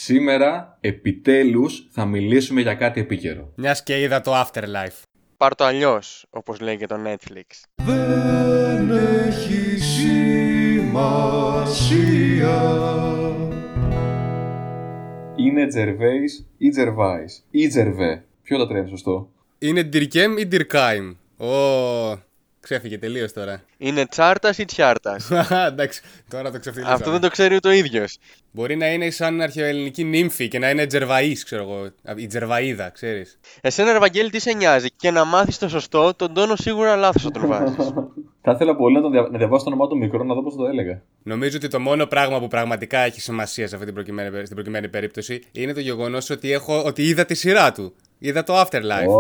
Σήμερα, επιτέλους, θα μιλήσουμε για κάτι επίκαιρο. Μιας και είδα το Afterlife. Πάρ' το αλλιώς, όπως λέει και το Netflix. Δεν έχει σημασία. Είναι Gervais ή Gervais ή Gervais. Ποιο τα τρέμει σωστό? Είναι Dirkem ή Dirkheim? Ξέφυγε τελείως τώρα. Είναι τσάρτας ή τσιάρτας? Εντάξει, τώρα το ξεφύγει. Αυτό δεν το ξέρει ούτε ο ίδιος. Μπορεί να είναι σαν αρχαιοελληνική νύμφη και να είναι Τζερβαής, ξέρω εγώ. Η Τζερβαΐδα, ξέρεις. Εσένα, ρε Βαγγέλη, τι σε νοιάζει? Και να μάθεις το σωστό, τον τόνο σίγουρα λάθος θα τον βάζεις. Θα ήθελα πολύ να διαβάσω το όνομά του μικρό, να δω πώς το έλεγα. Νομίζω ότι το μόνο πράγμα που πραγματικά έχει σημασία σε αυτή στην προκειμένη περίπτωση είναι το γεγονός ότι είδα τη σειρά του. Είδα το Afterlife.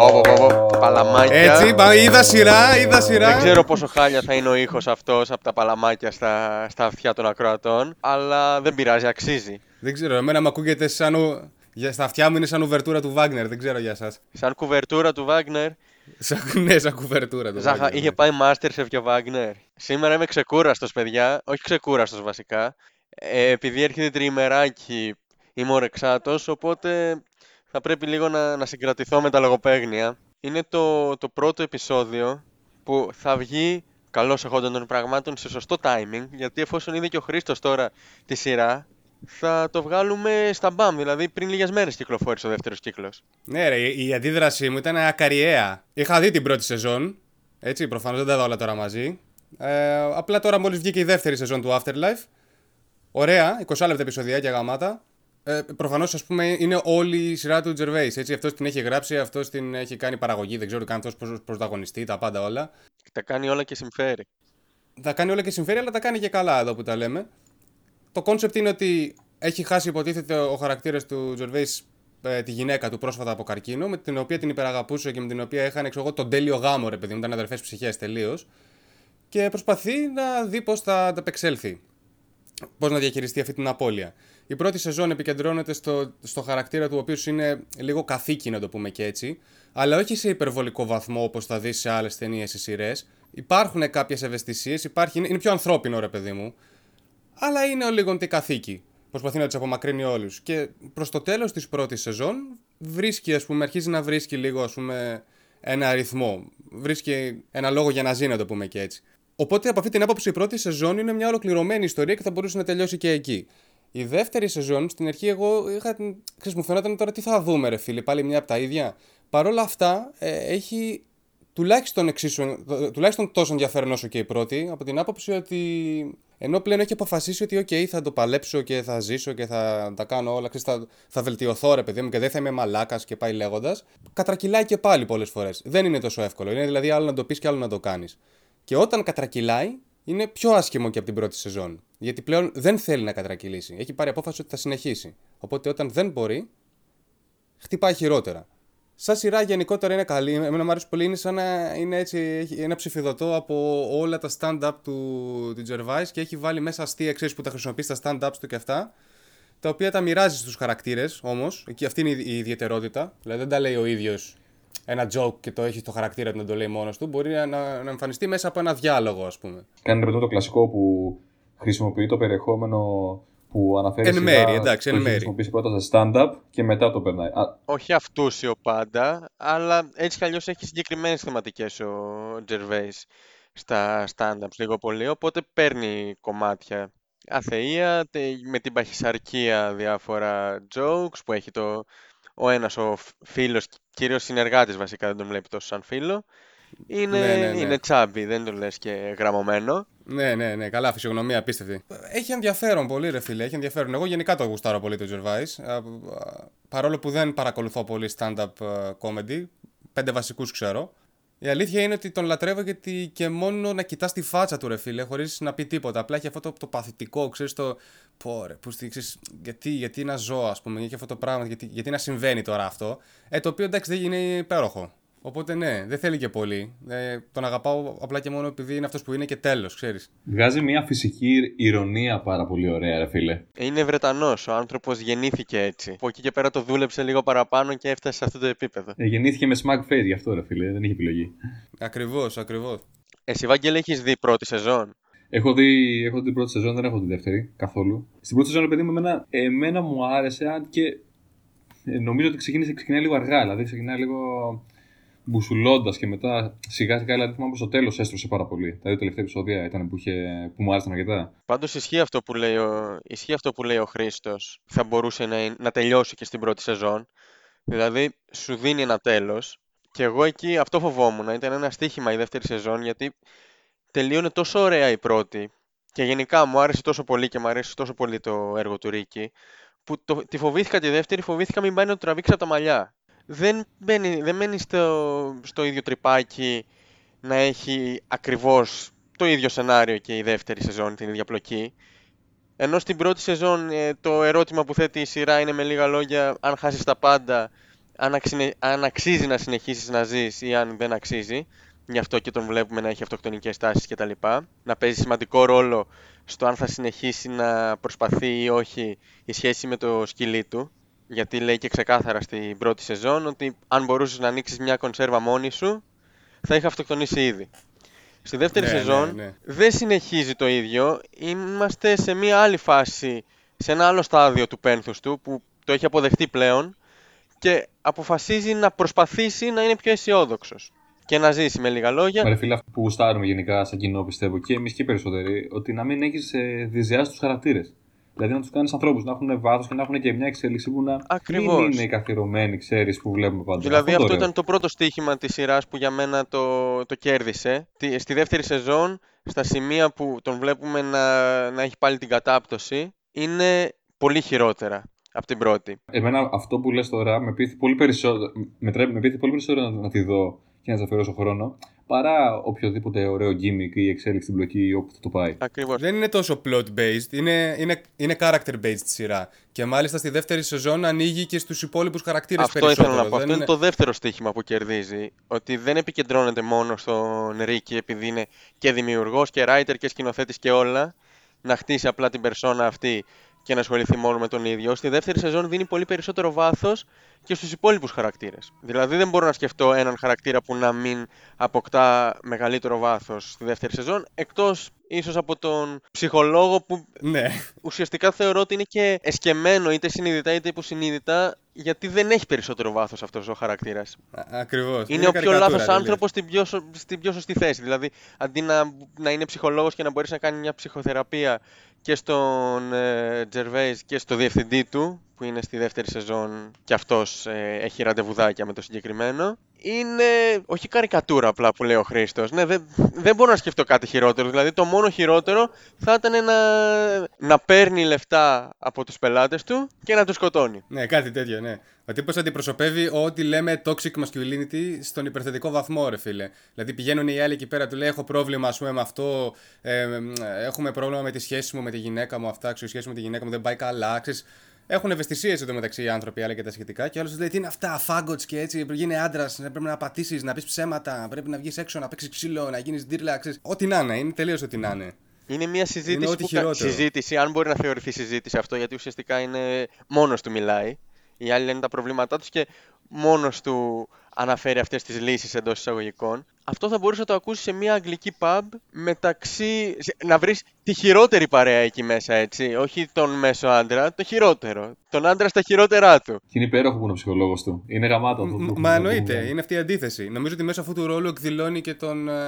Παλαμάκια. Έτσι, είδα σειρά. Δεν ξέρω πόσο χάλια θα είναι ο ήχος αυτός από τα παλαμάκια στα αυτιά των ακροατών, αλλά δεν πειράζει, αξίζει. Δεν ξέρω, εμένα μου ακούγεται σαν. Στα αυτιά μου είναι σαν ουβερτούρα του Βάγνερ, δεν ξέρω για σας. Σαν κουβερτούρα του Βάγνερ. Ναι, σαν κουβερτούρα του Βάγνερ. Είχε πάει Masterchef και ο Βάγνερ. Σήμερα είμαι ξεκούραστος, παιδιά. Όχι ξεκούραστος βασικά. Επειδή έρχεται τριημεράκι, είμαι ορεξάτος, οπότε θα πρέπει λίγο να συγκρατηθώ με τα λογοπαίγνια. Είναι το πρώτο επεισόδιο που θα βγει, καλώς εχόντων των πραγμάτων, σε σωστό timing, γιατί εφόσον είδε και ο Χρήστος τώρα τη σειρά, θα το βγάλουμε στα μπαμ, δηλαδή πριν λίγες μέρες κυκλοφόρησε ο δεύτερος κύκλος. Ναι ρε, η αντίδρασή μου ήταν ακαριαία. Είχα δει την πρώτη σεζόν, έτσι, προφανώς δεν τα είδα όλα τώρα μαζί. Απλά τώρα μόλις βγήκε η δεύτερη σεζόν του Afterlife. Ωραία, 20 λεπτά επεισοδιάκια γαμάτα. Προφανώς, ας πούμε, είναι όλη η σειρά του Gervais, έτσι. Αυτός την έχει γράψει, αυτός την έχει κάνει παραγωγή, δεν ξέρω καν αυτός πρωταγωνιστή, τα πάντα όλα. Τα κάνει όλα και συμφέρει. Τα κάνει όλα και συμφέρει, αλλά τα κάνει και καλά εδώ που τα λέμε. Το κόνσεπτ είναι ότι έχει χάσει, υποτίθεται, ο χαρακτήρας του Gervais τη γυναίκα του πρόσφατα από καρκίνο, με την οποία την υπεραγαπούσε και με την οποία είχαν, ξέρω εγώ, τον τέλειο γάμο, ρε παιδί μου, ήταν αδερφές ψυχές τελείως. Και προσπαθεί να δει πώς θα ανταπεξέλθει. Πώς να διαχειριστεί αυτή την απώλεια. Η πρώτη σεζόν επικεντρώνεται στο χαρακτήρα του, ο οποίος είναι λίγο καθήκη, να το πούμε και έτσι, αλλά όχι σε υπερβολικό βαθμό όπως θα δεις σε άλλες ταινίες ή σειρές. Υπάρχουν κάποιες ευαισθησίες, είναι πιο ανθρώπινο, ρε παιδί μου, αλλά είναι λίγο τι καθήκη. Προσπαθεί να τους απομακρύνει όλους. Και προς το τέλος της πρώτης σεζόν αρχίζει να βρίσκει λίγο, ας πούμε, ένα αριθμό. Βρίσκει ένα λόγο για να ζει, να το πούμε και έτσι. Οπότε από αυτή την άποψη η πρώτη σεζόν είναι μια ολοκληρωμένη ιστορία και θα μπορούσε να τελειώσει και εκεί. Η δεύτερη σεζόν, στην αρχή μου φαινόταν τώρα τι θα δούμε, ρε φίλε, πάλι μια από τα ίδια. Παρ' όλα αυτά έχει τουλάχιστον τόσο ενδιαφέρον όσο και η πρώτη, από την άποψη ότι ενώ πλέον έχει αποφασίσει ότι θα το παλέψω και θα ζήσω και θα τα κάνω όλα, θα βελτιωθώ, ρε παιδί μου, και δεν θα είμαι μαλάκας και πάει λέγοντας, κατρακυλάει και πάλι πολλές φορές. Δεν είναι τόσο εύκολο. Είναι δηλαδή άλλο να το πεις και άλλο να το κάνεις. Και όταν κατρακυλάει, είναι πιο άσχημο και από την πρώτη σεζόν. Γιατί πλέον δεν θέλει να κατρακυλήσει. Έχει πάρει απόφαση ότι θα συνεχίσει. Οπότε όταν δεν μπορεί, χτυπάει χειρότερα. Σαν σειρά γενικότερα είναι καλή. Εμένα μου αρέσει πολύ. Είναι σαν να είναι έτσι, έχει ένα ψηφιδωτό από όλα τα stand-up του Gervais και έχει βάλει μέσα αστεία, ξέρεις, που τα χρησιμοποιεί στα stand-ups του και αυτά. Τα οποία τα μοιράζει στους χαρακτήρες όμως. Και αυτή είναι η ιδιαιτερότητα. Δηλαδή δεν τα λέει ο ίδιος ένα joke και το έχει στο χαρακτήρα του να το λέει μόνος του. Μπορεί να εμφανιστεί μέσα από ένα διάλογο, ας πούμε. Κάνει το κλασικό που χρησιμοποιεί το περιεχόμενο που αναφέρει. Εν μέρη, εντάξει, εν μέρη. Χρησιμοποιήσει πρώτα σε stand-up και μετά το περνάει. Όχι αυτούσιο πάντα, αλλά έτσι κι αλλιώς έχει συγκεκριμένες θεματικές ο Gervais στα stand-ups λίγο πολύ, οπότε παίρνει κομμάτια. Αθεία, με την παχυσαρκία διάφορα jokes που έχει ο ένας ο φίλος, κυρίως συνεργάτης βασικά, δεν τον βλέπει τόσο σαν φίλο. Είναι τσάμπι, δεν το λες και γραμμωμένο. Ναι, καλά, φυσιογνωμία απίστευτη. Έχει ενδιαφέρον πολύ, ρε φίλε, έχει ενδιαφέρον. Εγώ γενικά το γουστάρω πολύ το Gervais, παρόλο που δεν παρακολουθώ πολύ stand-up comedy, 5 βασικούς ξέρω. Η αλήθεια είναι ότι τον λατρεύω γιατί και μόνο να κοιτάς τη φάτσα του, ρε φίλε, χωρίς να πει τίποτα. Απλά έχει αυτό το παθητικό, ξέρεις, γιατί να ζω, ας πούμε, έχει αυτό το πράγμα, γιατί να συμβαίνει τώρα αυτό. Το οποίο εντάξει δεν είναι υπέροχο. Οπότε ναι, δεν θέλει και πολύ. Τον αγαπάω απλά και μόνο επειδή είναι αυτός που είναι και τέλος, ξέρεις. Βγάζει μια φυσική ηρωνία πάρα πολύ ωραία, ρε φίλε. Είναι Βρετανός, ο άνθρωπος γεννήθηκε έτσι. Από εκεί και πέρα το δούλεψε λίγο παραπάνω και έφτασε σε αυτό το επίπεδο. Γεννήθηκε με smug face γι' αυτό, ρε φίλε, δεν είχε επιλογή. Ακριβώς. Εσύ, Βαγγέλη, έχεις δει πρώτη σεζόν? Έχω δει την πρώτη σεζόν, δεν έχω τη δεύτερη καθόλου. Στην πρώτη σεζόν, παιδί μου, εμένα μου άρεσε, αν και νομίζω ότι ξεκινάει λίγο αργά. Δηλαδή, ξεκινάει λίγο μπουσουλώντας και μετά σιγά σιγά, δηλαδή θυμάμαι προς το τέλος έστρωσε πάρα πολύ. Τα δύο τελευταία επεισόδια ήταν που μου άρεσαν αρκετά. Πάντως ισχύει αυτό που λέει ο Χρήστος. Θα μπορούσε να τελειώσει και στην πρώτη σεζόν. Δηλαδή, σου δίνει ένα τέλος. Και εγώ εκεί αυτό φοβόμουν. Ήταν ένα στοίχημα η δεύτερη σεζόν, γιατί τελείωνε τόσο ωραία η πρώτη. Και γενικά μου άρεσε τόσο πολύ και μου αρέσει τόσο πολύ το έργο του Ρίκη, που τη φοβήθηκα τη δεύτερη, φοβήθηκα μην πάει να το τραβήξει από τα μαλλιά. Δεν μένει στο ίδιο τρυπάκι να έχει ακριβώς το ίδιο σενάριο και η δεύτερη σεζόν, την ίδια πλοκή. Ενώ στην πρώτη σεζόν το ερώτημα που θέτει η σειρά είναι με λίγα λόγια αν χάσεις τα πάντα, αν αξίζει να συνεχίσεις να ζεις ή αν δεν αξίζει. Γι' αυτό και τον βλέπουμε να έχει αυτοκτονικές τάσεις κτλ. Να παίζει σημαντικό ρόλο στο αν θα συνεχίσει να προσπαθεί ή όχι η σχέση με το σκυλί του. Γιατί λέει και ξεκάθαρα στην πρώτη σεζόν ότι αν μπορούσες να ανοίξεις μια κονσέρβα μόνη σου, θα είχα αυτοκτονήσει ήδη. Στη δεύτερη σεζόν δεν συνεχίζει το ίδιο. Είμαστε σε μια άλλη φάση, σε ένα άλλο στάδιο του πένθους του που το έχει αποδεχτεί πλέον και αποφασίζει να προσπαθήσει να είναι πιο αισιόδοξος και να ζήσει με λίγα λόγια. Ρε φίλε, αυτό που γουστάρουμε γενικά σαν κοινό, πιστεύω και εμείς και οι περισσότεροι, ότι να μην έχεις διζεάσει τους χαρακτήρες. Δηλαδή να τους κάνεις ανθρώπους να έχουν βάθος και να έχουν και μια εξέλιξη που να μην είναι καθιερωμένη, ξέρεις, που βλέπουμε πάντα. Δηλαδή αυτό ήταν το πρώτο στοίχημα της σειράς που για μένα το κέρδισε. Στη δεύτερη σεζόν, στα σημεία που τον βλέπουμε να έχει πάλι την κατάπτωση, είναι πολύ χειρότερα από την πρώτη. Εμένα αυτό που λες τώρα με πείθει πολύ περισσότερο να τη δω και να της αφιερώσω χρόνο, παρά οποιοδήποτε ωραίο gimmick ή εξέλιξη στην πλοκή όπου θα το πάει. Ακριβώς. Δεν είναι τόσο plot-based, είναι character-based τη σειρά. Και μάλιστα στη δεύτερη σεζόν ανοίγει και στους υπόλοιπους χαρακτήρες περισσότερο. Αυτό ήθελα να πω. Αυτό είναι το δεύτερο στοίχημα που κερδίζει. Ότι δεν επικεντρώνεται μόνο στον Ρίκη, επειδή είναι και δημιουργός και writer και σκηνοθέτης και όλα, να χτίσει απλά την περσόνα αυτή και να ασχοληθεί μόνο με τον ίδιο. Στη δεύτερη σεζόν δίνει πολύ περισσότερο βάθος και στους υπόλοιπους χαρακτήρες. Δηλαδή δεν μπορώ να σκεφτώ έναν χαρακτήρα που να μην αποκτά μεγαλύτερο βάθος στη δεύτερη σεζόν, εκτός ίσως από τον ψυχολόγο που ουσιαστικά θεωρώ ότι είναι και εσκεμμένο είτε συνειδητά είτε υποσυνείδητα, γιατί δεν έχει περισσότερο βάθος αυτός ο χαρακτήρας. Ακριβώς. Είναι ο πιο λάθος άνθρωπος στην πιο σωστή θέση. Δηλαδή αντί να είναι ψυχολόγος και να μπορείς να κάνει μια ψυχοθεραπεία και στον Τζερβέις και στο διευθυντή του, που είναι στη δεύτερη σεζόν και αυτός έχει ραντεβουδάκια με το συγκεκριμένο, είναι όχι καρικατούρα απλά που λέει ο Χρήστος. Ναι, δεν μπορώ να σκεφτώ κάτι χειρότερο. Δηλαδή το μόνο χειρότερο θα ήταν να παίρνει λεφτά από τους πελάτες του και να τους σκοτώνει. Ναι, κάτι τέτοιο, ναι. Ο τύπος αντιπροσωπεύει ό,τι λέμε toxic masculinity στον υπερθετικό βαθμό, ρε φίλε. Δηλαδή πηγαίνουν οι άλλοι εκεί πέρα, του λέει: έχω πρόβλημα, ας πούμε, με αυτό. Έχουμε πρόβλημα με τη σχέση μου με τη γυναίκα μου. Αυτά, η σχέση με τη γυναίκα μου δεν πάει καλά. Έχουν ευαισθησίες εντωμεταξύ οι άνθρωποι, άλλα και τα σχετικά. Και άλλο του λέει: τι είναι αυτά, φάγκοτς και έτσι. Γίνει άντρας, πρέπει να πατήσεις, να πεις ψέματα, πρέπει να βγεις έξω, να παίξεις ξύλο, να γίνεις ντύρλα. Ό,τι να είναι, είναι τελείως ό,τι να είναι. Είναι μια συζήτηση, αν μπορεί να θεωρηθεί συζήτηση αυτό, γιατί ουσιαστικά είναι μόνος του μιλάει. Οι άλλοι λένε τα προβλήματά τους και μόνος του αναφέρει αυτές τις λύσεις εντός εισαγωγικών. Αυτό θα μπορούσε να το ακούσει σε μια αγγλική pub να βρεις τη χειρότερη παρέα εκεί μέσα, έτσι. Όχι τον μέσο άντρα, το χειρότερο. Τον άντρα στα χειρότερά του. Και είναι υπέροχο που είναι ο ψυχολόγος του. Είναι γαμάτο αυτό. Μα εννοείται, είναι αυτή η αντίθεση. Νομίζω ότι μέσω αυτού του ρόλου εκδηλώνει και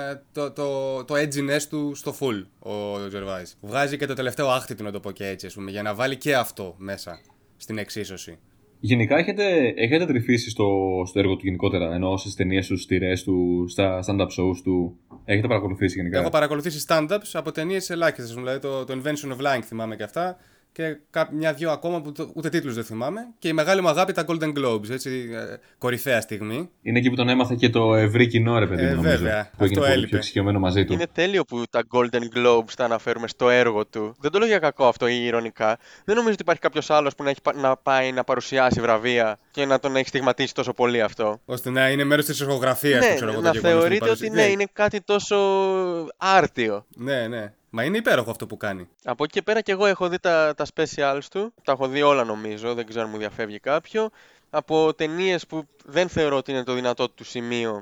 το edginess του στο full ο Τζερβάις. Βγάζει και το τελευταίο άχτη του, να το πω και έτσι, ας πούμε, για να βάλει και αυτό μέσα στην εξίσωση. Γενικά έχετε τρυφήσει στο έργο του γενικότερα, ενώ στις ταινίες του, στις τηρές του, στα stand-up shows του. Έχετε παρακολουθήσει γενικά? Έχω παρακολουθήσει stand-ups από ταινίες ελάχιστες, δηλαδή το Invention of Lying θυμάμαι και αυτά. Και μια-δυο ακόμα που ούτε τίτλους δεν θυμάμαι. Και η μεγάλη μου αγάπη τα Golden Globes, έτσι, κορυφαία στιγμή. Είναι εκεί που τον έμαθε και το ευρύ κοινό, ρε παιδί μου. Βέβαια, που αυτό έλειπε. Πιο εξοικειωμένο μαζί του. Είναι τέλειο που τα Golden Globes τα αναφέρουμε στο έργο του. Δεν το λέω για κακό αυτό ή ειρωνικά. Δεν νομίζω ότι υπάρχει κάποιος άλλος που να πάει να παρουσιάσει βραβεία και να τον έχει στιγματίσει τόσο πολύ αυτό. Ώστε να είναι μέρος της ισογραφίας του, ξέρω εγώ. Να θεωρείτε ότι είναι κάτι τόσο άρτιο. Ναι. Μα είναι υπέροχο αυτό που κάνει. Από εκεί και πέρα και εγώ έχω δει τα specials του. Τα έχω δει όλα νομίζω, δεν ξέρω αν μου διαφεύγει κάποιο. Από ταινίες που δεν θεωρώ ότι είναι το δυνατό του σημείο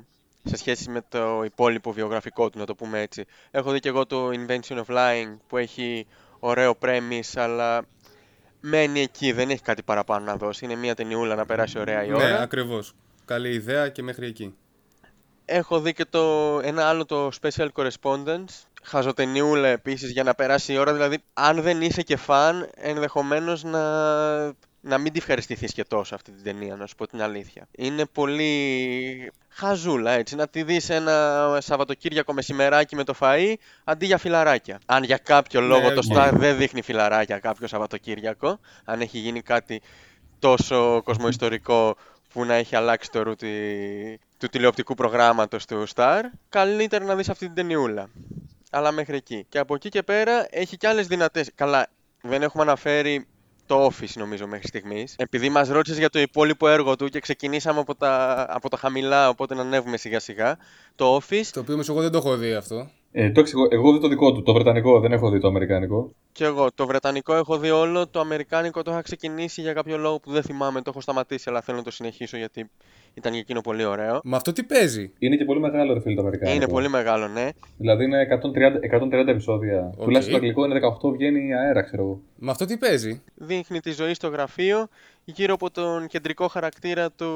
σε σχέση με το υπόλοιπο βιογραφικό του, να το πούμε έτσι. Έχω δει και εγώ το Invention of Lying που έχει ωραίο premise, αλλά μένει εκεί, δεν έχει κάτι παραπάνω να δώσει. Είναι μια ταινιούλα να περάσει ωραία η Ναι, ώρα. ακριβώς. Καλή ιδέα και μέχρι εκεί. Έχω δει και ένα άλλο, το Special Correspondence. Χαζοτενιούλα επίσης για να περάσει η ώρα. Δηλαδή, αν δεν είσαι και φαν, ενδεχομένως να μην τη ευχαριστηθείς και τόσο αυτή την ταινία, να σου πω την αλήθεια. Είναι πολύ χαζούλα, έτσι. Να τη δεις ένα Σαββατοκύριακο μεσημεράκι με το φαΐ, αντί για φιλαράκια. Αν για κάποιο λόγο το οκ. Star δεν δείχνει φιλαράκια κάποιο Σαββατοκύριακο, αν έχει γίνει κάτι τόσο κοσμοϊστορικό που να έχει αλλάξει το ρούτι του τηλεοπτικού προγράμματος του Star, καλύτερα να δεις αυτή την ταινιούλα. Αλλά μέχρι εκεί. Και από εκεί και πέρα έχει και άλλες δυνατές. Καλά, δεν έχουμε αναφέρει το Office νομίζω μέχρι στιγμής. Επειδή μας ρώτησες για το υπόλοιπο έργο του και ξεκινήσαμε από τα χαμηλά, οπότε να ανέβουμε σιγά σιγά. Το Office, Το οποίο όμως εγώ δεν το έχω δει αυτό. Το εξηγώ. Εγώ δει το δικό του, το βρετανικό, δεν έχω δει το αμερικάνικο. και εγώ το βρετανικό έχω δει όλο, το αμερικάνικο το είχα ξεκινήσει για κάποιο λόγο που δεν θυμάμαι, το έχω σταματήσει, αλλά θέλω να το συνεχίσω γιατί ήταν για εκείνο πολύ ωραίο. Μα αυτό τι παίζει? Είναι και πολύ μεγάλο ρε φίλε το αμερικάνικο. Είναι πολύ μεγάλο, ναι. Δηλαδή είναι 130 επεισόδια. Τουλάχιστον το αγγλικό είναι 18, βγαίνει αέρα, ξέρω εγώ. Μα αυτό τι παίζει? Δείχνει τη ζωή στο γραφείο γύρω από τον κεντρικό χαρακτήρα του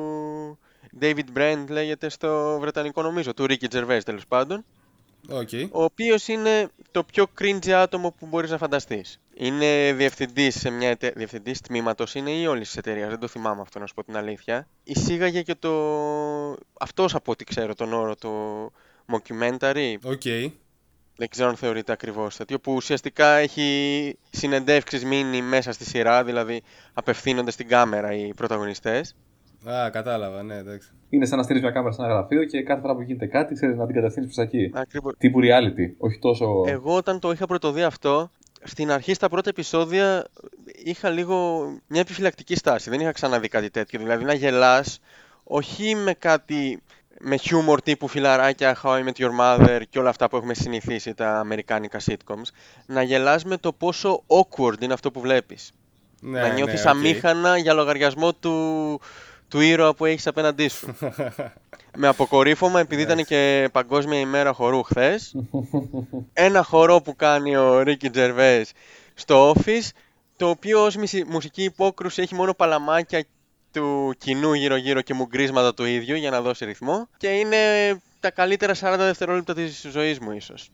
David Brent, λέγεται στο βρετανικό νομίζω, του Ricky Gervais τέλος πάντων, Οκ. ο οποίος είναι το πιο cringe άτομο που μπορείς να φανταστείς. Είναι διευθυντής σε μια διευθυντής τμήματος είναι ή όλης της εταιρείας, δεν το θυμάμαι αυτό να σου πω την αλήθεια. Εισήγαγε και αυτός από ό,τι ξέρω τον όρο του mockumentary. Οκ. Δεν ξέρω αν θεωρείται ακριβώς τέτοιο, που ουσιαστικά έχει συνεντεύξεις μείνει μέσα στη σειρά, δηλαδή απευθύνονται στην κάμερα οι πρωταγωνιστές. Α, κατάλαβα, ναι, εντάξει. Είναι σαν να στείλει μια κάμερα σε ένα γραφείο και κάθε φορά που γίνεται κάτι, ξέρει να την κατευθύνει προ εκεί. Ακριβώς. Τύπου reality, όχι τόσο. Εγώ όταν το είχα πρωτοδεί αυτό, στην αρχή στα πρώτα επεισόδια είχα λίγο μια επιφυλακτική στάση. Δεν είχα ξαναδεί κάτι τέτοιο. Δηλαδή να γελάς, όχι με κάτι με χιούμορ τύπου φιλαράκια, How I Met Your Mother και όλα αυτά που έχουμε συνηθίσει τα αμερικάνικα sitcoms. Να γελάς με το πόσο awkward είναι αυτό που βλέπεις. Ναι, Να νιώθεις ναι, οκ. αμήχανα για λογαριασμό του ήρωα που έχεις απέναντί σου. Με αποκορύφωμα, επειδή ήταν και Παγκόσμια ημέρα χορού χθες, ένα χορό που κάνει ο Ricky Gervais στο Office, το οποίο ως μουσική υπόκρουση έχει μόνο παλαμάκια του κοινού γύρω-γύρω και μουγκρίσματα του ίδιου για να δώσει ρυθμό, και είναι τα καλύτερα 40 δευτερόλεπτα της ζωής μου ίσως.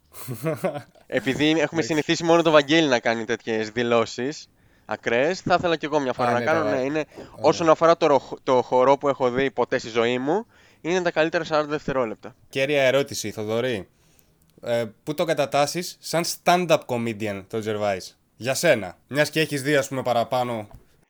Επειδή έχουμε συνηθίσει μόνο το Βαγγέλη να κάνει τέτοιες δηλώσεις ακραίες, θα ήθελα και εγώ μια φορά Α, να ναι, κάνω. καλά. Ναι, όσον αφορά το χορό που έχω δει ποτέ στη ζωή μου, είναι τα καλύτερα 40 δευτερόλεπτα. Κέρια ερώτηση, Θοδωρή. Πού το κατατάσσεις σαν stand-up comedian το Gervais? Για σένα. Μιας και έχεις δει, ας πούμε, παραπάνω.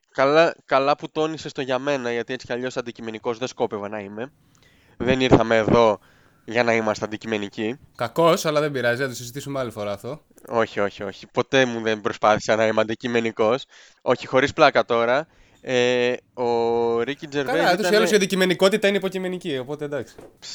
Καλά που τόνισες το για μένα, γιατί έτσι κι αλλιώς αντικειμενικός δεν σκόπευα να είμαι. Δεν ήρθαμε εδώ για να είμαστε αντικειμενικοί. Κακός, αλλά δεν πειράζει, θα το συζητήσουμε άλλη φορά αυτό. Όχι. Ποτέ μου δεν προσπάθησα να είμαι αντικειμενικός. Όχι, χωρίς πλάκα τώρα. Ο Ricky Gervais Καλά, ούτως ή άλλως η αντικειμενικότητα είναι υποκειμενική, οπότε εντάξει.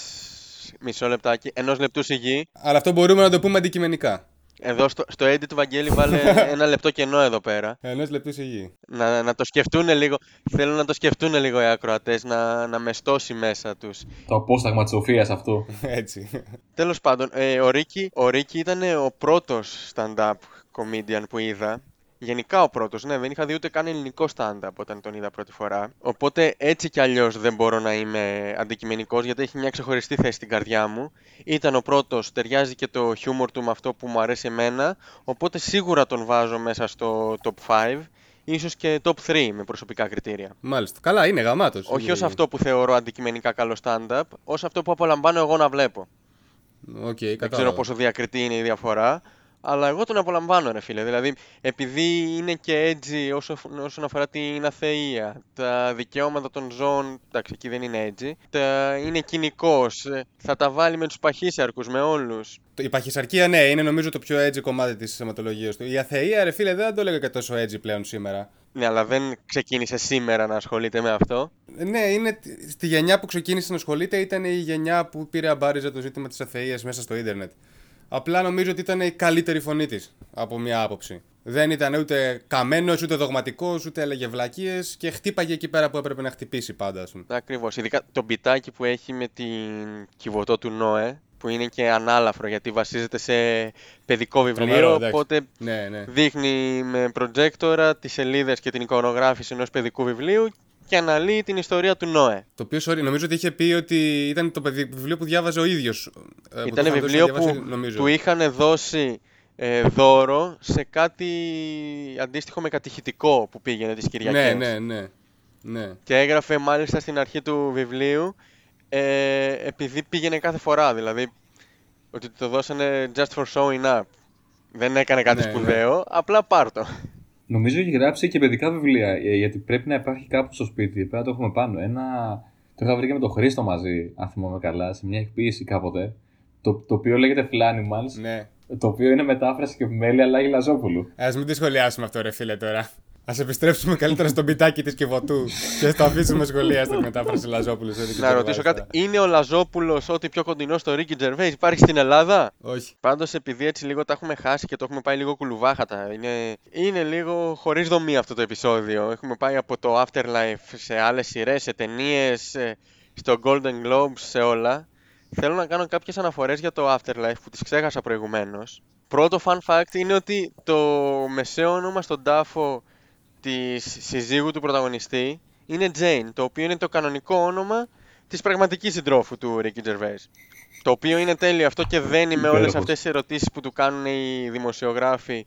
Μισό λεπτάκι, ενός λεπτού σιγή. Αλλά αυτό μπορούμε να το πούμε αντικειμενικά. Εδώ στο edit του Βαγγέλη βάλε ένα λεπτό κενό εδώ πέρα. Ενός λεπτού σιγή. Να το σκεφτούν λίγο. Θέλω να το σκεφτούν λίγο οι ακροατές, να μεστώσει μέσα τους. Το απόσταγμα τη σοφία αυτό. Έτσι. Τέλος πάντων, ο Ρίκι ήταν ο πρώτος stand-up comedian που είδα. Γενικά ο πρώτος, ναι, δεν είχα δει ούτε καν ελληνικό stand-up όταν τον είδα πρώτη φορά. Οπότε έτσι κι αλλιώς δεν μπορώ να είμαι αντικειμενικός, γιατί έχει μια ξεχωριστή θέση στην καρδιά μου. Ήταν ο πρώτος, ταιριάζει και το χιούμορ του με αυτό που μου αρέσει εμένα. Οπότε σίγουρα τον βάζω μέσα στο top 5, ίσως και top 3 με προσωπικά κριτήρια. Μάλιστα. Καλά, είναι γαμάτος. Όχι ως αυτό που θεωρώ αντικειμενικά καλό stand-up, ως αυτό που απολαμβάνω εγώ να βλέπω. Οκ, Δεν ξέρω κατάλαβα. πόσο διακριτή είναι η διαφορά, αλλά εγώ τον απολαμβάνω, ρε φίλε. Δηλαδή, επειδή είναι και edgy όσον αφορά την αθεία, τα δικαιώματα των ζώων, εντάξει, εκεί δεν είναι edgy, είναι κοινικός, θα τα βάλει με τους παχύσαρκους, με όλους. Η παχυσαρκία, ναι, είναι νομίζω το πιο edgy κομμάτι της θεματολογίας του. Η αθεία, ρε φίλε, δεν θα το έλεγα και τόσο edgy πλέον σήμερα. Ναι, αλλά δεν ξεκίνησε σήμερα να ασχολείται με αυτό. Ναι, είναι στη γενιά που ξεκίνησε να ασχολείται, ήταν η γενιά που πήρε αμπάριζα το ζήτημα της αθείας μέσα στο ίντερνετ. Απλά νομίζω ότι ήταν η καλύτερη φωνή της, από μια άποψη. Δεν ήταν ούτε καμένος, ούτε δογματικός, ούτε έλεγε βλακίες και χτύπαγε εκεί πέρα που έπρεπε να χτυπήσει πάντα. Ακριβώς. Ειδικά το μπιτάκι που έχει με την κυβωτό του Νόε, που είναι και ανάλαφρο γιατί βασίζεται σε παιδικό βιβλίο. Τρομερό, εντάξει. Οπότε Ναι, ναι. δείχνει με προτζέκτορα τις σελίδες και την εικονογράφηση ενός παιδικού βιβλίου και αναλύει την ιστορία του Νόε. Το οποίο, sorry, νομίζω ότι είχε πει ότι ήταν το βιβλίο που διάβαζε ο ίδιος. Ήταν βιβλίο που του είχαν δώσει δώρο σε κάτι αντίστοιχο με κατηχητικό που πήγαινε τις Κυριακές. Ναι. Και έγραφε μάλιστα στην αρχή του βιβλίου επειδή πήγαινε κάθε φορά, δηλαδή ότι το δώσανε just for showing up. Δεν έκανε κάτι σπουδαίο, απλά πάρτο. Νομίζω έχει γράψει και παιδικά βιβλία, γιατί πρέπει να υπάρχει κάπου στο σπίτι, πρέπει να το έχουμε πάνω. Το είχα βρει και με τον Χρήστο μαζί, αν θυμάμαι καλά, σε μια εκποίηση κάποτε, το οποίο λέγεται Flanimals, Ναι. το οποίο είναι μετάφραση και επιμέλεια Λάγη Λαζόπουλου. Ας μην τη σχολιάσουμε αυτό, ρε φίλε, τώρα. Ας επιστρέψουμε καλύτερα στο μπιτάκι της Κιβωτού και το αφήσουμε σχολεία στη μετάφραση Λαζόπουλου. Να ρωτήσω κάτι. Είναι ο Λαζόπουλος ό,τι πιο κοντινό στο Ricky Gervais υπάρχει στην Ελλάδα? Όχι. Πάντως επειδή έτσι λίγο τα έχουμε χάσει και το έχουμε πάει λίγο κουλουβάχατα. Είναι λίγο χωρίς δομή αυτό το επεισόδιο. Έχουμε πάει από το Afterlife σε άλλες σειρές, σε ταινίες, στο Golden Globes, σε όλα. Θέλω να κάνω κάποιες αναφορές για το Afterlife που τις ξέχασα προηγουμένως. Πρώτο fun fact είναι ότι το μεσαίο όνομα στον τάφο της συζύγου του πρωταγωνιστή είναι Jane, το οποίο είναι το κανονικό όνομα της πραγματικής συντρόφου του Ricky Gervais. Το οποίο είναι τέλειο αυτό και δένει με όλες αυτές τις ερωτήσεις που του κάνουν οι δημοσιογράφοι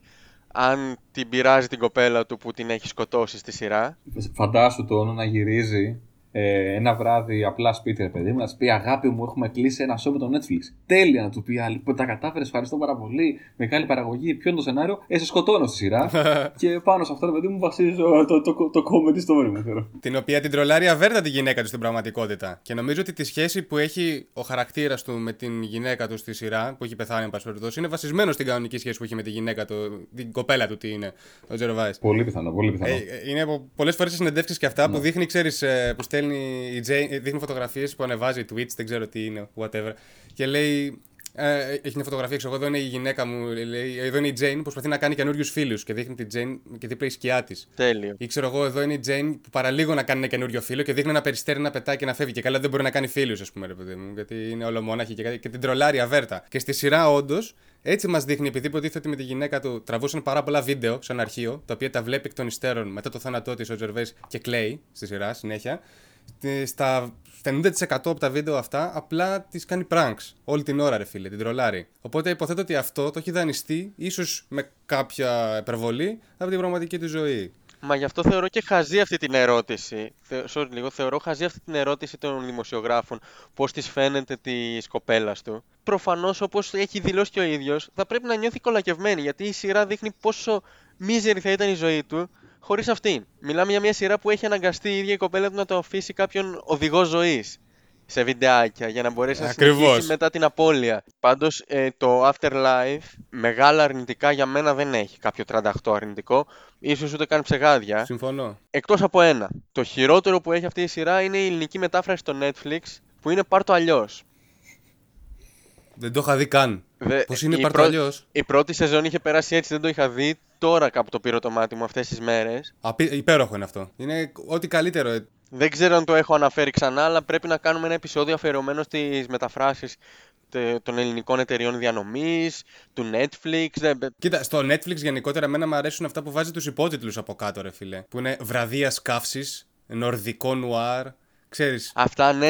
αν την πειράζει την κοπέλα του που την έχει σκοτώσει στη σειρά. Φαντάσου το να γυρίζει ένα βράδυ απλά σπίτι, ρε παιδί μου, να της πει αγάπη μου, έχουμε κλείσει ένα show με το Netflix. Τέλεια να του πει άλλη. Τα κατάφερες, ευχαριστώ πάρα πολύ. Μεγάλη παραγωγή. Ποιο είναι το σενάριο? Σε σκοτώνω στη σειρά. Και πάνω σε αυτό, ρε παιδί μου, βασίζω το comedy story μου, θέλω. Την οποία την τρολάρει αβέρτα τη γυναίκα του στην πραγματικότητα. Και νομίζω ότι τη σχέση που έχει ο χαρακτήρας του με την γυναίκα του στη σειρά, που έχει πεθάνει, εν πάση περιπτώσει, είναι βασισμένο στην κανονική σχέση που έχει με τη γυναίκα του, την κοπέλα του, τι είναι, ο Gervais. Πολύ πιθανό, πολύ πιθανό. Είναι πολλές φορές σε συνεντεύξεις και αυτά που δείχνει, ξέρεις, που στέλνει η Jane, δείχνει φωτογραφίες που ανεβάζει Twitch, δεν ξέρω τι είναι, whatever. Και λέει. Έχει μια φωτογραφία, ξέρω εγώ, εδώ είναι η γυναίκα μου, λέει, εδώ είναι η Jane που προσπαθεί να κάνει καινούριου φίλους και δείχνει την Jane και δίπλα η σκιά της. Τέλειο. Ή ξέρω εγώ, εδώ είναι η Jane που παραλίγο να κάνει ένα καινούριο φίλο και δείχνει ένα περιστέρι να πετάει και να φεύγει. Και καλά δεν μπορεί να κάνει φίλους, ας πούμε, ρε παιδί μου, γιατί είναι ολομόναχη και την τρολάρει αβέρτα. Και στη σειρά, όντως, έτσι μας δείχνει, επειδή υποτίθεται ότι με τη γυναίκα του τραβούσαν πάρα πολλά βίντεο σε ένα αρχείο, τα οποία τα βλέπει εκ των υστέρων μετά το θάνατό της ο Gervais και κλαίει στη σειρά συνέχεια. Στα 50% από τα βίντεο αυτά απλά τις κάνει pranks όλη την ώρα, ρε φίλε, την τρολάρει. Οπότε υποθέτω ότι αυτό το έχει δανειστεί, ίσως με κάποια υπερβολή, από την πραγματική του ζωή. Μα γι' αυτό θεωρώ και χαζή αυτή την ερώτηση. Θεωρώ χαζή αυτή την ερώτηση των δημοσιογράφων. Πώς της φαίνεται της κοπέλας του. Προφανώς, όπως έχει δηλώσει και ο ίδιος, θα πρέπει να νιώθει κολακευμένη. Γιατί η σειρά δείχνει πόσο μίζερη θα ήταν η ζωή του χωρίς αυτήν. Μιλάμε για μια σειρά που έχει αναγκαστεί η ίδια η κοπέλα του να το αφήσει κάποιον οδηγό ζωής σε βιντεάκια για να μπορέσει να συνεχίσει μετά την απώλεια. Πάντως το Afterlife μεγάλα αρνητικά για μένα δεν έχει κάποιο 38 αρνητικό, ίσως ούτε καν ψεγάδια. Συμφωνώ. Εκτός από ένα. Το χειρότερο που έχει αυτή η σειρά είναι η ελληνική μετάφραση στο Netflix που είναι πάρ' το αλλιώς. Δεν το είχα δει καν. Πώς είναι πάρ' το αλλιώς? Η πρώτη σεζόν είχε περάσει έτσι, δεν το είχα δει. Τώρα κάπου το πήρε το μάτι μου αυτές τις μέρες. Υπέροχο είναι αυτό. Είναι ό,τι καλύτερο. Δεν ξέρω αν το έχω αναφέρει ξανά, αλλά πρέπει να κάνουμε ένα επεισόδιο αφιερωμένο στις μεταφράσεις των ελληνικών εταιριών διανομής, του Netflix. Κοίτα, στο Netflix γενικότερα εμένα μου αρέσουν αυτά που βάζει τους υπότιτλους από κάτω, ρε φίλε. Που είναι βραδίας καύσης, νορδικό νουάρ, ξέρεις. Αυτά, ναι.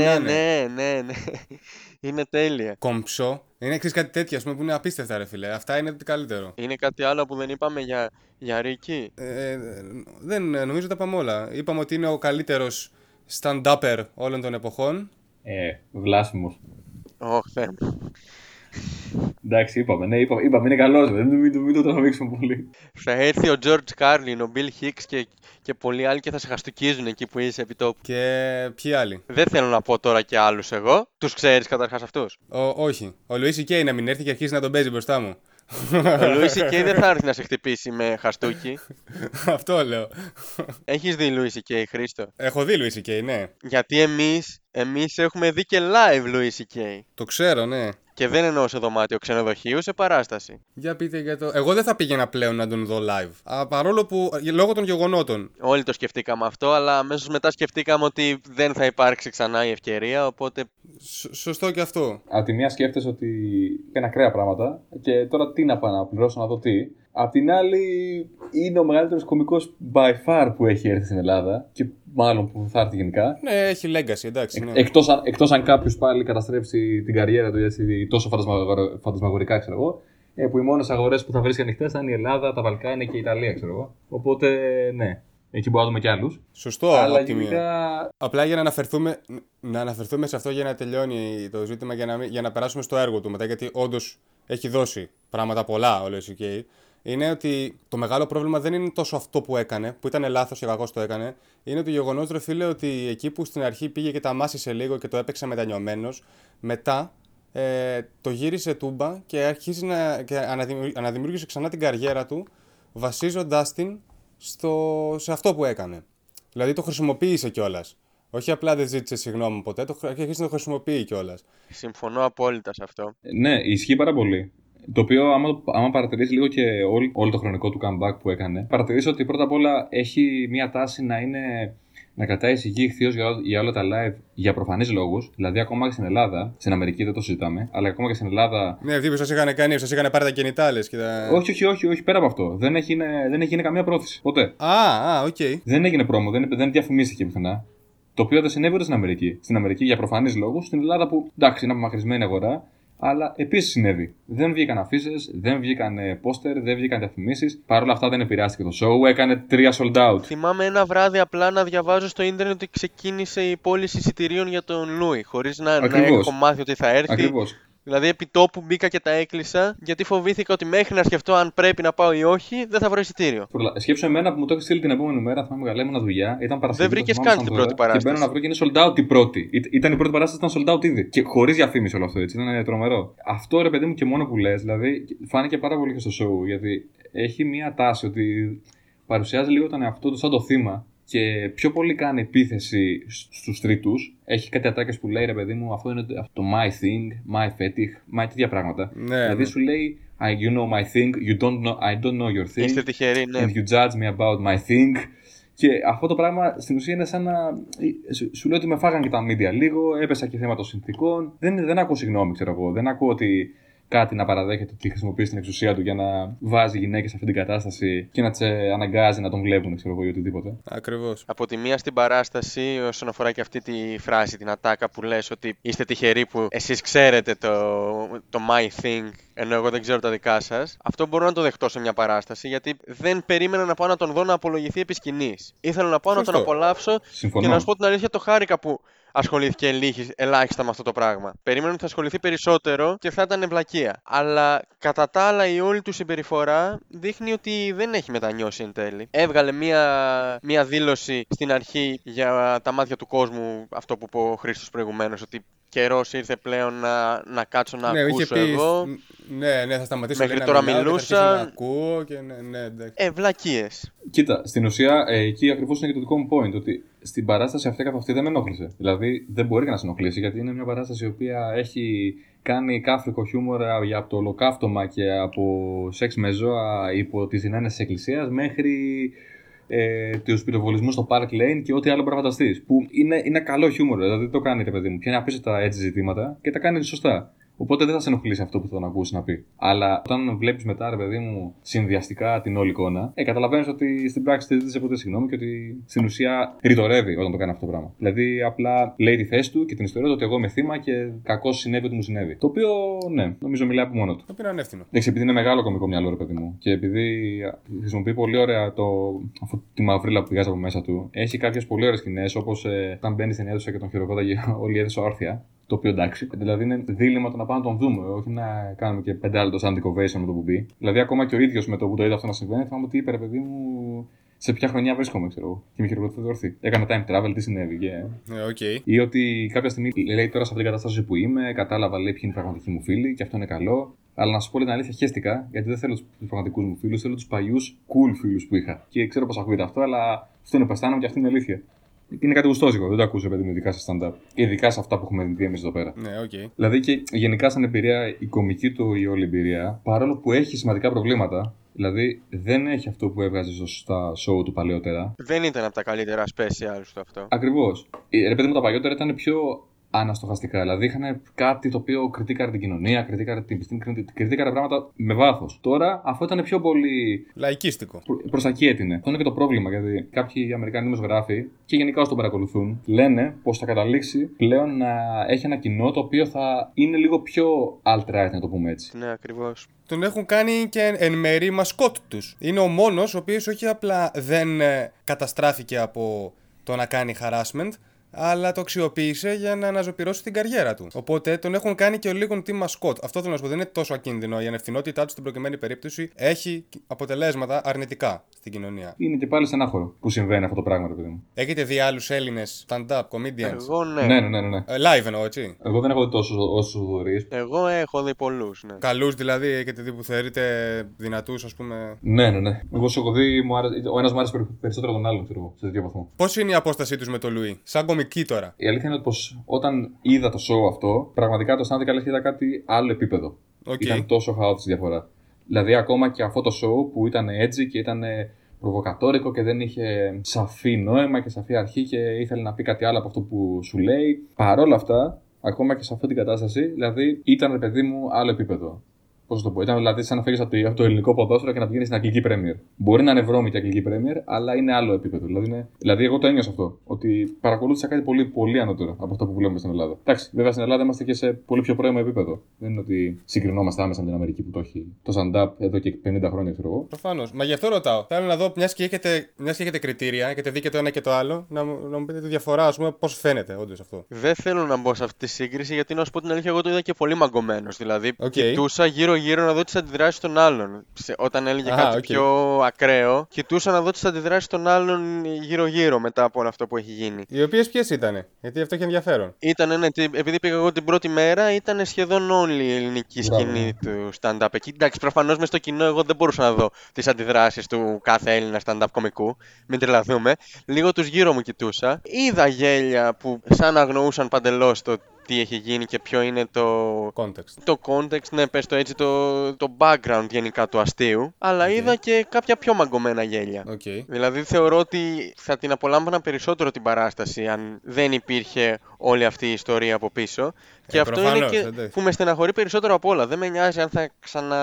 Είναι τέλεια. Κομψό. Είναι εξής κάτι τέτοιο, ας πούμε, που είναι απίστευτα, ρε φίλε. Αυτά είναι το καλύτερο. Είναι κάτι άλλο που δεν είπαμε για Ricky? Δεν νομίζω τα είπαμε όλα. Είπαμε ότι είναι ο καλύτερος stand-upper όλων των εποχών. Βλάσιμος. Θεέ μου. Εντάξει, είπαμε, είναι καλός, μην το τραβήξουμε πολύ. Θα έρθει ο George Carlin, ο Bill Hicks και πολλοί άλλοι και θα σε χαστουκίζουν εκεί που είσαι επί τόπου. Και ποιοι άλλοι? Δεν θέλω να πω τώρα και άλλους εγώ. Τους ξέρεις καταρχάς αυτούς? Όχι. Ο Louis C.K. να μην έρθει και αρχίσει να τον παίζει μπροστά μου. Ο Louis C.K. δεν θα έρθει να σε χτυπήσει με χαστούκι. Αυτό λέω. Έχεις δει Louis C.K., Χρήστο? Έχω δει Louis C.K., ναι. Γιατί εμείς έχουμε δει και live Louis C.K. Το ξέρω, ναι. Και δεν εννοώ σε δωμάτιο ξενοδοχείου, σε παράσταση. Για πείτε για το. Εγώ δεν θα πήγαινα πλέον να τον δω live. Παρόλο που λόγω των γεγονότων. Όλοι το σκεφτήκαμε αυτό, αλλά αμέσως μετά σκεφτήκαμε ότι δεν θα υπάρξει ξανά η ευκαιρία, οπότε. Σωστό και αυτό. Από τη μία σκέφτεσαι ότι είναι ακραία πράγματα και τώρα τι να πάω να πληρώσω να δω τι. Απ' την άλλη, είναι ο μεγαλύτερος κωμικός by far που έχει έρθει στην Ελλάδα και μάλλον που θα έρθει γενικά. Ναι, έχει legacy, εντάξει. Ναι. Εκτός αν κάποιος πάλι καταστρέψει την καριέρα του έτσι, τόσο φαντασμαγορικά, ξέρω εγώ, που οι μόνες αγορές που θα βρίσκει ανοιχτές θα είναι η Ελλάδα, τα Βαλκάνια και η Ιταλία, ξέρω εγώ. Οπότε, ναι. Εκεί μπορούμε να δούμε κι άλλους. Σωστό, αλλά από τη μία. Απλά για να αναφερθούμε σε αυτό για να τελειώνει το ζήτημα, για να περάσουμε στο έργο του μετά, γιατί όντως έχει δώσει πράγματα πολλά ο Louis CK. Είναι ότι το μεγάλο πρόβλημα δεν είναι τόσο αυτό που έκανε, που ήταν λάθος και κακώς το έκανε. Είναι το γεγονός, ρε φίλε, ότι εκεί που στην αρχή πήγε και τα μάσησε λίγο και το έπαιξε μετανιωμένος, μετά το γύρισε τούμπα και αρχίζει και αναδημιούργησε ξανά την καριέρα του, βασίζοντάς την σε αυτό που έκανε. Δηλαδή το χρησιμοποίησε κιόλας. Όχι απλά δεν ζήτησε συγγνώμη ποτέ, έχει αρχίσει να το χρησιμοποιεί κιόλας. Συμφωνώ απόλυτα σε αυτό. Ναι, ισχύει πάρα πολύ. Το οποίο, άμα παρατηρήσει λίγο και όλο το χρονικό του comeback που έκανε, παρατηρήσει ότι πρώτα απ' όλα έχει μια τάση να κρατάει ησυχή ηχθείως για όλα τα live για προφανείς λόγους. Δηλαδή, ακόμα και στην Ελλάδα, στην Αμερική δεν το συζητάμε, αλλά ακόμα και στην Ελλάδα. Ναι, αυτοί που σας είχαν πάρει τα κινητά, λες. Όχι, πέρα από αυτό. Δεν έχει γίνει καμία πρόθεση. Ποτέ. Οκ. Δεν έγινε πρόμο, δεν διαφημίστηκε πουθενά. Το οποίο δεν συνέβη ούτε στην Αμερική. Στην Αμερική για προφανείς λόγους, στην Ελλάδα που εντάξει είναι απομακρυσμένη αγορά. Αλλά επίσης συνέβη. Δεν βγήκαν αφίσες, δεν βγήκαν πόστερ, δεν βγήκαν διαφημίσεις. Παρ' όλα αυτά δεν επηρεάστηκε το show, έκανε 3 sold out. Θυμάμαι ένα βράδυ απλά να διαβάζω στο ίντερνετ ότι ξεκίνησε η πώληση εισιτηρίων για τον Λούι, χωρίς να έχω μάθει ότι θα έρθει. Ακριβώς. Δηλαδή, επί τόπου μπήκα και τα έκλεισα, γιατί φοβήθηκα ότι μέχρι να σκεφτώ αν πρέπει να πάω ή όχι, δεν θα βρω εισιτήριο. Σκέψου εμένα που μου το έχει στείλει την επόμενη μέρα, θυμάμαι καλά, ήμουν δουλειά, ήταν Παρασκευή. Δεν βρήκε καν την πρώτη παράσταση. Και μπαίνω να βρω και είναι sold out την πρώτη. Ήταν η πρώτη παράσταση, ήταν sold out ήδη. Και χωρίς διαφήμιση όλο αυτό, έτσι. Ήταν τρομερό. Αυτό ρε παιδί μου και μόνο που λες, δηλαδή φάνηκε πάρα πολύ και στο show, γιατί έχει μία τάση ότι παρουσιάζει λίγο τον εαυτό του σαν το θύμα. Και πιο πολύ κάνει επίθεση στους τρίτους. Έχει κάτι ατάκες που λέει ρε παιδί μου, αυτό είναι το my thing, my fetish, my τέτοια πράγματα. Ναι, δηλαδή σου λέει, you know my thing, I don't know your thing. Είστε τυχεροί, ναι. And you judge me about my thing. Και αυτό το πράγμα στην ουσία είναι σαν να. Σου λέει ότι με φάγαν και τα media λίγο, έπεσα και θέματα συνθηκών. Δεν ακούω συγγνώμη, ξέρω εγώ. Δεν ακούω ότι κάτι να παραδέχεται ότι χρησιμοποιεί την εξουσία του για να βάζει γυναίκες σε αυτή την κατάσταση και να τις αναγκάζει να τον βλέπουν, ξέρω εγώ, ή οτιδήποτε. Ακριβώς. Από τη μία στην παράσταση, όσον αφορά και αυτή τη φράση, την ατάκα που λες ότι είστε τυχεροί που εσείς ξέρετε το my thing, ενώ εγώ δεν ξέρω τα δικά σας. Αυτό μπορώ να το δεχτώ σε μια παράσταση, γιατί δεν περίμενα να πάω να τον δω να απολογηθεί επί σκηνής. Ήθελα να πάω να τον απολαύσω. Συμφωνώ. Και να σου πω την αλήθεια, το χάρηκα που ασχολήθηκε ελάχιστα με αυτό το πράγμα. Περίμενα ότι θα ασχοληθεί περισσότερο και θα ήταν βλακεία. Αλλά κατά τα άλλα η όλη του συμπεριφορά δείχνει ότι δεν έχει μετανιώσει εν τέλει. Έβγαλε μία δήλωση στην αρχή για τα μάτια του κόσμου, αυτό που είπε ο Χρήστος προηγουμένως, ότι καιρός ήρθε πλέον να κάτσω να ακούσω εγώ. Ναι, θα σταματήσω. Μέχρι τώρα μιλούσα. Να ακούω και ναι, εντάξει. Βλακίες. Κοίτα, στην ουσία εκεί ακριβώς είναι και το δικό μου point. Ότι στην παράσταση αυτή καθ' αυτή δεν με ενόχλησε. Δηλαδή δεν μπορεί και να σε ενοχλήσει, γιατί είναι μια παράσταση η οποία έχει κάνει κάφρικο χιούμορ από το ολοκαύτωμα και από σεξ με ζώα υπό τις δυνάμεις της Εκκλησίας μέχρι του πυροβολισμού στο Park Lane και ό,τι άλλο μπορεί να φανταστείς. Που είναι καλό χιούμορ, δηλαδή το κάνει, ρε παιδί μου. Πιάνει απίστευτα έτσι ζητήματα και τα κάνει σωστά. Οπότε δεν θα σε ενοχλήσει αυτό που θα τον ακούσει να πει. Αλλά όταν βλέπεις μετά, ρε παιδί μου, συνδυαστικά την όλη εικόνα, καταλαβαίνεις ότι στην πράξη δεν ζήτησε ποτέ συγγνώμη και ότι στην ουσία ρητορεύει όταν το κάνει αυτό το πράγμα. Δηλαδή απλά λέει τη θέση του και την ιστορία του ότι εγώ είμαι θύμα και κακώς συνέβη ό,τι μου συνέβη. Το οποίο, ναι, νομίζω μιλάει από μόνο του. Το οποίο είναι ανεύθυνο. Εντάξει, επειδή είναι μεγάλο κωμικό μυαλό, ρε παιδί μου, και επειδή χρησιμοποιεί πολύ ωραία τη μαυρίλα που πηγάζει από μέσα του, έχει κάποιες πολύ ωραίες σκηνές, όπως όταν μπαίνει στην αίθουσα και τον χειροκρόταγε όλη η αίθουσα όρθια. Το οποίο εντάξει, δηλαδή είναι δίλημμα το να πάμε να τον δούμε, όχι να κάνουμε και 5 λεπτό anti-covation με το που μπει. Δηλαδή, ακόμα και ο ίδιος με το που το είδε αυτό να συμβαίνει, θυμάμαι ότι είπε, ρε παιδί μου, σε ποια χρονιά βρίσκομαι, ξέρω εγώ. Και με χειροκροτήθηκε όρθι. Έκανε time travel, τι συνέβη. Okay. Ή ότι κάποια στιγμή λέει τώρα σε αυτήν την κατάσταση που είμαι, κατάλαβα λέει ποιοι είναι οι πραγματικοί μου φίλοι και αυτό είναι καλό. Αλλά να σου πω την αλήθεια, χαίστηκα, γιατί δεν θέλω τους πραγματικούς μου φίλους, θέλω τους παλιούς cool φίλους που είχα. Και ξέρω πως ακούγεται αυτό, αλλά αυτό είναι που αισθάνομαι και αυτή είναι αλήθεια. Είναι κάτι γουστόζικο, δεν το ακούσε παιδί μου, ειδικά σε stand-up. Ειδικά σε αυτά που έχουμε δει εμείς εδώ πέρα. Ναι, οκ. Δηλαδή και γενικά σαν εμπειρία, η κομική του η όλη εμπειρία, παρόλο που έχει σημαντικά προβλήματα, δηλαδή δεν έχει αυτό που έβγαζε στα show του παλαιότερα. Δεν ήταν από τα καλύτερα specials του αυτό. Ακριβώς. Ρε παιδί μου, τα παλιότερα ήταν πιο αναστοχαστικά. Δηλαδή είχαν κάτι το οποίο κριτήκαρε την κοινωνία, κριτήκαρε την επιστήμη, κριτήκαρε πράγματα με βάθος. Τώρα αυτό ήταν πιο πολύ. Λαϊκίστικο. Προς τα εκεί έτεινε. Αυτό είναι και το πρόβλημα, γιατί κάποιοι Αμερικάνοι δημοσιογράφοι και γενικά όσοι τον παρακολουθούν λένε πως θα καταλήξει πλέον να έχει ένα κοινό το οποίο θα είναι λίγο πιο alt-right, να το πούμε έτσι. Ναι, ακριβώς. Τον έχουν κάνει και εν μέρη μασκότ τους. Είναι ο μόνος ο οποίος όχι απλά δεν καταστράφηκε από το να κάνει harassment, αλλά το αξιοποίησε για να αναζωπυρώσει την καριέρα του. Οπότε τον έχουν κάνει και ο λίγο team mascot. Αυτό θέλω να σου πω, δεν είναι τόσο ακίνδυνο. Η ανευθυνότητά του στην προκειμένη περίπτωση έχει αποτελέσματα αρνητικά στην κοινωνία. Είναι και πάλι στενάχωρο που συμβαίνει αυτό το πράγμα, παιδί μου. Έχετε δει άλλους Έλληνες stand-up comedians? Εγώ ναι. Ναι. Live εννοώ, έτσι. Εγώ δεν έχω δει τόσο όσο ο Δωρής. Εγώ έχω δει πολλούς, ναι. Καλούς δηλαδή, έχετε δει που θεωρείτε δυνατούς, ας πούμε. Ναι. Εγώ σου έχω δει, ο ένας μου άρεσε περισσότερο τον άλλον, ξέρω εγώ, σε τέτοιο βαθμό. Πώς είναι η απόστασή τους με τον Λουί, σαν κομική τώρα? Η αλήθεια είναι πως όταν είδα το show αυτό, πραγματικά το αισθάνθηκα λες και είδα κάτι άλλο επίπεδο. Okay. Ήταν τόσο χαότης διαφορά. Δηλαδή, ακόμα και αυτό το show που ήταν edgy και ήταν προβοκατόρικο και δεν είχε σαφή νόημα και σαφή αρχή και ήθελε να πει κάτι άλλο από αυτό που σου λέει. Παρόλα αυτά, ακόμα και σε αυτή την κατάσταση, δηλαδή ήταν, παιδί μου, άλλο επίπεδο. Πώς το πω, ήταν δηλαδή σαν να φύγεις από το ελληνικό ποδόσφαιρο και να πηγαίνεις στην αγγλική Πρέμιερ. Μπορεί να είναι βρώμικη η αγγλική Πρέμιερ, αλλά είναι άλλο επίπεδο. Δηλαδή, εγώ το ένιωσα αυτό. Ότι παρακολούθησα κάτι πολύ, πολύ ανώτερο από αυτό που βλέπουμε στην Ελλάδα. Εντάξει, βέβαια στην Ελλάδα είμαστε και σε πολύ πιο πρώιμο επίπεδο. Δεν είναι ότι συγκρινόμαστε άμεσα με την Αμερική που το έχει το stand-up εδώ και 50 χρόνια, ξέρω εγώ. Προφανώς. Μα γι' αυτό ρωτάω. Θέλω να δω, μια και έχετε κριτήρια, έχετε δει και το ένα και το άλλο, να μου πείτε τη διαφορά, ας πούμε, πώς φαίνεται όντως αυτό. Δεν θέλω να μπω σε αυτή τη σύγκριση, γιατί να σου πω την αλήθεια, εγώ το είδα και πολύ μαγκωμένος. Δηλαδή, κοιτούσα γύρω-γύρω να δω τις αντιδράσεις των άλλων. Όταν έλεγε κάτι πιο ακραίο, κοιτούσα να δω τις αντιδράσεις των άλλων γύρω-γύρω μετά από όλο αυτό που έχει γίνει. Οι οποίες ποιες ήτανε, γιατί αυτό έχει ενδιαφέρον. Ήτανε, ναι, επειδή πήγα εγώ την πρώτη μέρα, ήταν σχεδόν όλη η ελληνική σκηνή του stand-up εκεί. Εντάξει, προφανώς μες στο κοινό εγώ δεν μπορούσα να δω τις αντιδράσεις του κάθε Έλληνα stand-up κομικού. Μην τρελαθούμε. Λίγο τους γύρω μου κοιτούσα. Είδα γέλια που σαν να αγνοούσαν παντελώς το τι έχει γίνει και ποιο είναι το context, ναι, πες το έτσι, το background γενικά του αστείου, αλλά είδα και κάποια πιο μαγκωμένα γέλια. Δηλαδή θεωρώ ότι θα την απολάμβανα περισσότερο την παράσταση αν δεν υπήρχε όλη αυτή η ιστορία από πίσω. Και αυτό είναι και που με στεναχωρεί περισσότερο απ' όλα. Δεν με νοιάζει αν θα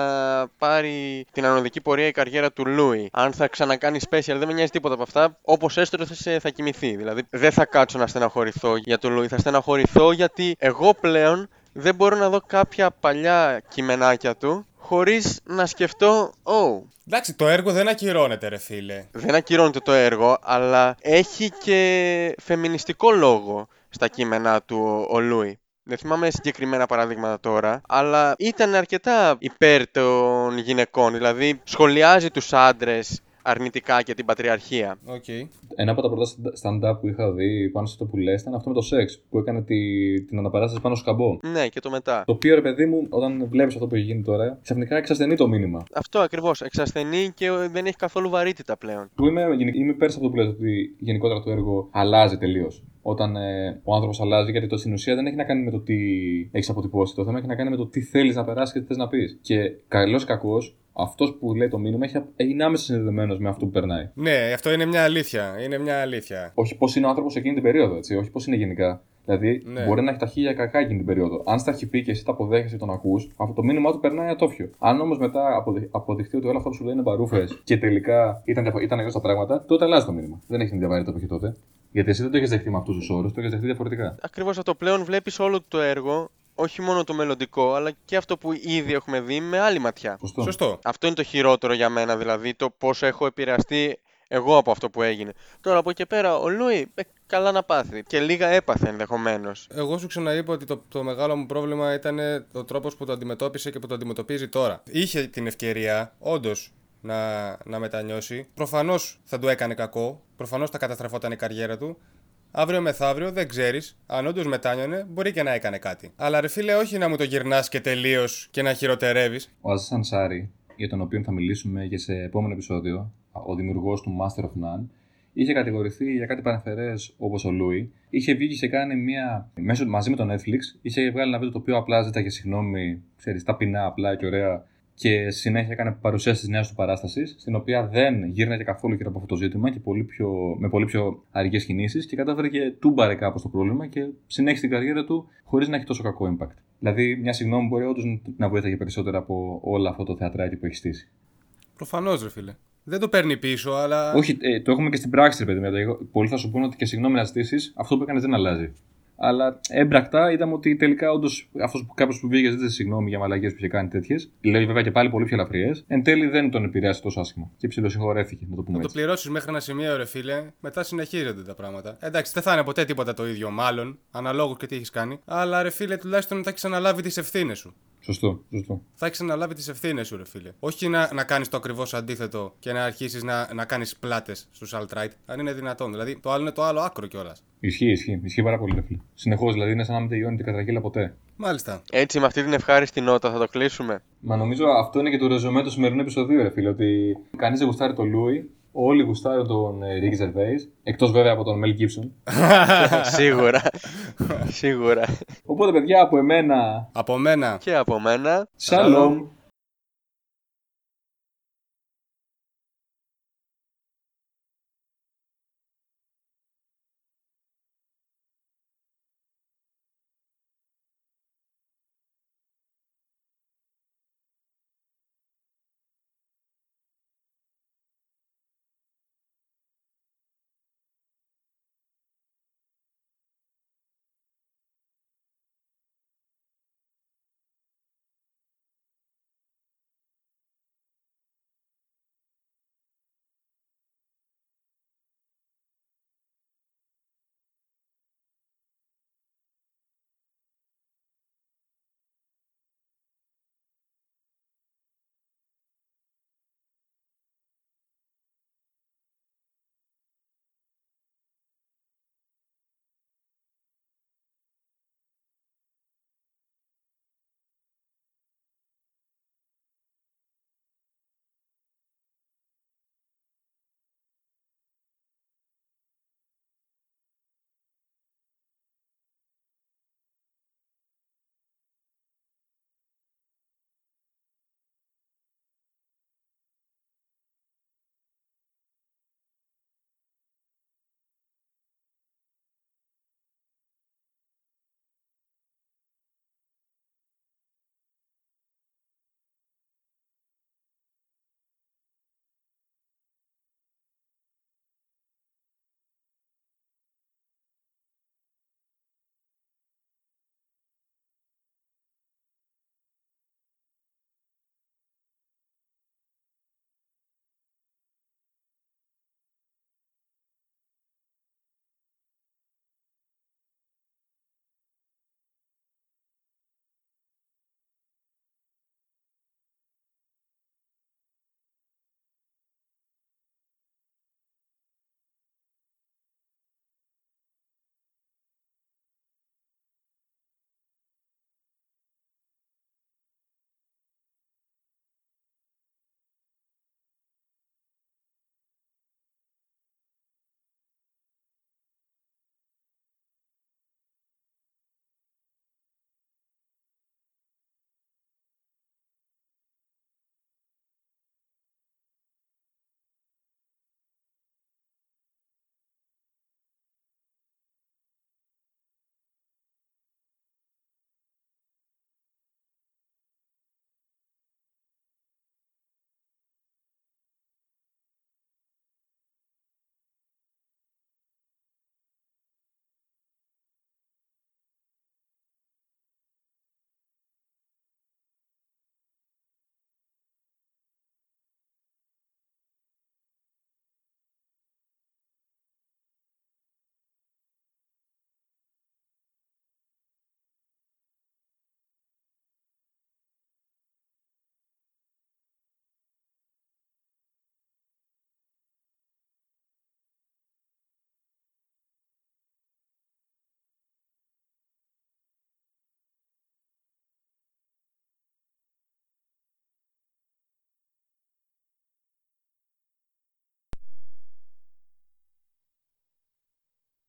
ξαναπάρει την ανωδική πορεία η καριέρα του Λούι, αν θα ξανακάνει special, δεν με νοιάζει τίποτα από αυτά. Όπως έστω θα κοιμηθεί. Δηλαδή δεν θα κάτσω να στεναχωρηθώ για τον Λούι, θα στεναχωρηθώ γιατί εγώ πλέον δεν μπορώ να δω κάποια παλιά κειμενάκια του χωρίς να σκεφτώ, εντάξει, το έργο δεν ακυρώνεται, ρε φίλε. Δεν ακυρώνεται το έργο, αλλά έχει και φεμινιστικό λόγο στα κείμενά του ο Λούι. Δεν θυμάμαι συγκεκριμένα παράδειγματα τώρα, αλλά ήταν αρκετά υπέρ των γυναικών. Δηλαδή σχολιάζει τους άντρες αρνητικά και την πατριαρχία. Ένα από τα πρώτα stand-up που είχα δει πάνω σε αυτό που λες ήταν αυτό με το σεξ, που έκανε την αναπαράσταση πάνω στο καμπό. Ναι, και το μετά. Το οποίο, ρε παιδί μου, όταν βλέπεις αυτό που έχει γίνει τώρα, ξαφνικά εξασθενεί το μήνυμα. Αυτό ακριβώς. Εξασθενεί και δεν έχει καθόλου βαρύτητα πλέον. Που είμαι υπέρ σε αυτό που λες, ότι γενικότερα το έργο αλλάζει τελείως. Όταν ο άνθρωπος αλλάζει, γιατί το στην ουσία δεν έχει να κάνει με το τι έχεις αποτυπώσει. Το θέμα έχει να κάνει με το τι θέλεις να περάσεις και τι θες να πεις. Και καλός ή κακός, αυτός που λέει το μήνυμα είναι άμεσα συνδεδεμένος με αυτό που περνάει. Ναι, αυτό είναι μια αλήθεια. Όχι πώς είναι ο άνθρωπος εκείνη την περίοδο, έτσι, όχι πώς είναι γενικά. Δηλαδή, μπορεί να έχει τα χίλια κακά εκείνη την περίοδο. Αν στα έχει πει και εσύ τα αποδέχεσαι τον ακούς, αυτό το μήνυμά του περνάει ατόφιο. Αν όμως μετά αποδειχτεί ότι όλα αυτά που σου λέει είναι μπαρούφες και τελικά ήταν αλλιώς τα πράγματα, τότε αλλάζει το μήνυμα. Δεν έχει την διαβαρύτητα που είχε τότε. Γιατί εσύ δεν το έχεις δεχτεί με αυτούς τους όρους, το έχεις δεχτεί διαφορετικά. Ακριβώς αυτό. Πλέον βλέπεις όλο το έργο, όχι μόνο το μελλοντικό, αλλά και αυτό που ήδη έχουμε δει με άλλη ματιά. Σωστό. Αυτό είναι το χειρότερο για μένα, δηλαδή το πόσο έχω επηρεαστεί εγώ από αυτό που έγινε. Τώρα από εκεί πέρα, ο Λούι καλά να πάθει. Και λίγα έπαθε ενδεχομένως. Εγώ σου ξαναείπα ότι το μεγάλο μου πρόβλημα ήταν ο τρόπος που το αντιμετώπισε και που το αντιμετωπίζει τώρα. Είχε την ευκαιρία, όντως, να μετανιώσει. Προφανώς θα του έκανε κακό. Προφανώς θα καταστραφόταν η καριέρα του. Αύριο μεθαύριο δεν ξέρεις. Αν όντως μετάνιωνε, μπορεί και να έκανε κάτι. Αλλά ρε φίλε, όχι να μου το γυρνάς και τελείως και να χειροτερεύεις. Ο Αζίζ Ανσάρι, για τον οποίο θα μιλήσουμε και σε επόμενο επεισόδιο, ο δημιουργός του Master of None, είχε κατηγορηθεί για κάτι παραφερές όπως ο Λούι. Είχε βγει και είχε κάνει μαζί με το Netflix, είχε βγάλει ένα βίντεο το οποίο απλά ζήταγε συγγνώμη, ξέρεις, ταπεινά, απλά και ωραία. Και συνέχεια έκανε παρουσίαση της νέας του παράστασης, στην οποία δεν γύρναγε καθόλου γύρω από αυτό το ζήτημα και με πολύ πιο αργές κινήσεις και κατάφερε και τούμπαρε κάπως το πρόβλημα και συνέχισε την καριέρα του χωρίς να έχει τόσο κακό impact. Δηλαδή, μια συγγνώμη μπορεί όντως να βοήθαγε περισσότερα από όλο αυτό το θεατράκι που έχει στήσει. Προφανώς, ρε φίλε. Δεν το παίρνει πίσω, αλλά. Όχι, το έχουμε και στην πράξη, ρε παιδί μου. Πολλοί θα σου πούνε ότι και συγγνώμη να ζητήσεις, αυτό που έκανε δεν αλλάζει. Αλλά έμπρακτα είδαμε ότι τελικά όντως κάποιος που βγήκε ζήτησε συγγνώμη για μαλακίες που είχε κάνει τέτοιες. Λέει βέβαια και πάλι πολύ πιο ελαφριές. Εν τέλει δεν τον επηρέασε τόσο άσχημα. Και ψιλοσυγχωρέθηκε, να το πούμε Να το έτσι. πληρώσεις μέχρι ένα σημείο, ρε φίλε, μετά συνεχίζονται τα πράγματα. Εντάξει, δεν θα είναι ποτέ τίποτα το ίδιο, μάλλον, αναλόγως και τι έχεις κάνει. Αλλά ρε φίλε, τουλάχιστον θα έχεις αναλάβει τις ευθύνες σου. Σωστό. Θα έχεις αναλάβει τις ευθύνες σου, ρε φίλε. Όχι να κάνεις το ακριβώς αντίθετο και να αρχίσεις να κάνεις πλάτες στους alt-right, αν είναι δυνατόν. Δηλαδή, το άλλο είναι το άλλο άκρο κιόλας. Ισχύει πάρα πολύ, ρε φίλε. Συνεχώς, δηλαδή είναι σαν να μην τελειώνει την κατρακύλα ποτέ. Μάλιστα. Έτσι, με αυτή την ευχάριστη νότα θα το κλείσουμε. Μα νομίζω αυτό είναι και το ρεζομέ του σημερινού επεισοδίου, ρε φίλε. Ότι κανείς δεν γουστάρει τον Λούι, όλοι γουστάρουν τον Ricky Gervais, εκτός βέβαια από τον Mel Gibson. Σίγουρα. Οπότε, παιδιά, από εμένα. Από μένα. Και από μένα. Σαλόμ.